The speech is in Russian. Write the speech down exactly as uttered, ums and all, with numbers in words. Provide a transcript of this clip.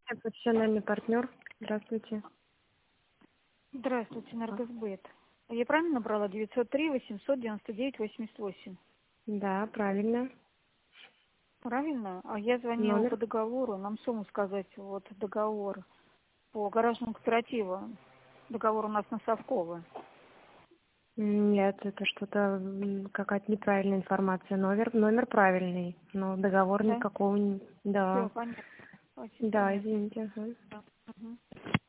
Профессиональный партнер. Здравствуйте. Здравствуйте, Энергосбыт. Я правильно набрала? девятьсот три восемьсот девяносто девять восемьдесят восемь. Да, правильно. Правильно? А я звонила Номер? по договору. Нам сумму сказать, вот договор по гаражному кооперативу. Договор у нас на Совково. Нет, это что-то м, какая-то неправильная информация. Номер, номер правильный, но договор Да? никакого не. Все, Да. понятно. Очень Да, понятно. извините. Ага. Да. Мгм.